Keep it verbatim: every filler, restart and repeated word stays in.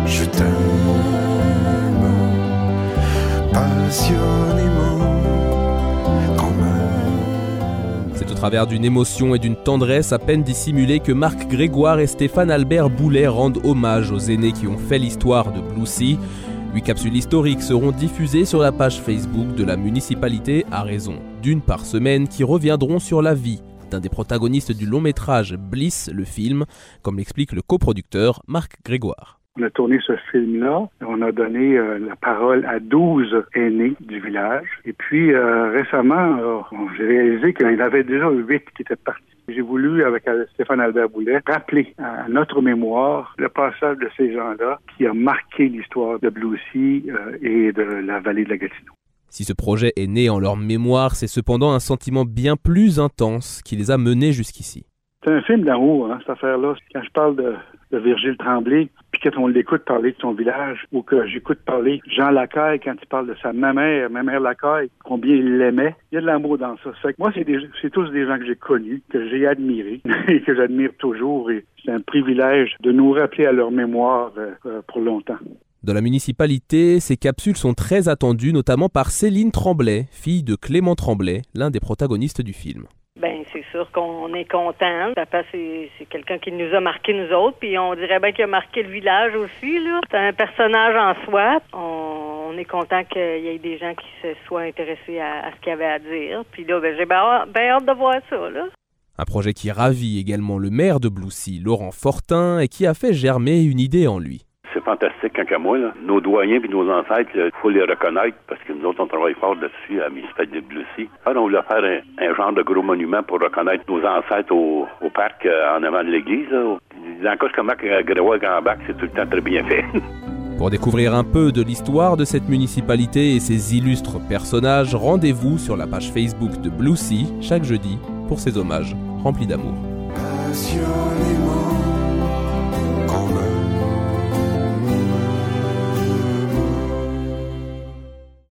Je t'aime passionnément quand même. C'est au travers d'une émotion et d'une tendresse à peine dissimulée que Marc Grégoire et Stéphane Albert Boulet rendent hommage aux aînés qui ont fait l'histoire de Blue Sea. Huit capsules historiques seront diffusées sur la page Facebook de la municipalité à raison d'une par semaine qui reviendront sur la vie d'un des protagonistes du long métrage Bliss, le film, comme l'explique le coproducteur Marc Grégoire. On a tourné ce film-là. On a donné euh, la parole à douze aînés du village. Et puis, euh, récemment, euh, j'ai réalisé qu'il y en avait déjà huit qui étaient partis. J'ai voulu, avec Stéphane Albert Boulet, rappeler à notre mémoire le passage de ces gens-là qui a marqué l'histoire de Blue Sea euh, et de la vallée de la Gatineau. Si ce projet est né en leur mémoire, c'est cependant un sentiment bien plus intense qui les a menés jusqu'ici. C'est un film d'amour, hein, cette affaire-là. Quand je parle de, de Virgile Tremblay, puis quand on l'écoute parler de son village, ou que j'écoute parler Jean Lacaille quand il parle de sa ma-mère, ma mère Lacaille, combien il l'aimait, il y a de l'amour dans ça. Ça fait que moi, c'est, des, c'est tous des gens que j'ai connus, que j'ai admirés, et que j'admire toujours. Et c'est un privilège de nous rappeler à leur mémoire euh, pour longtemps. Dans la municipalité, ces capsules sont très attendues, notamment par Céline Tremblay, fille de Clément Tremblay, l'un des protagonistes du film. Ben c'est sûr qu'on est content. Papa, c'est, c'est quelqu'un qui nous a marqué, nous autres, puis on dirait bien qu'il a marqué le village aussi, là. C'est un personnage en soi. On, on est content qu'il y ait des gens qui se soient intéressés à, à ce qu'il y avait à dire. Puis là, ben, j'ai bien, bien hâte de voir ça, là. Un projet qui ravit également le maire de Blue Sea, Laurent Fortin, et qui a fait germer une idée en lui. C'est fantastique, quand qu'à moi, là. Nos doyens et nos ancêtres, il faut les reconnaître parce que nous autres, on travaille fort là-dessus à la municipalité de Blue Sea. Alors, on voulait faire un, un genre de gros monument pour reconnaître nos ancêtres au, au parc euh, en avant de l'église. Là. Dans le cas comme Marc Grégoire Gambach, c'est tout le temps très bien fait. Pour découvrir un peu de l'histoire de cette municipalité et ses illustres personnages, rendez-vous sur la page Facebook de Blue Sea chaque jeudi pour ces hommages remplis d'amour. Passionnément.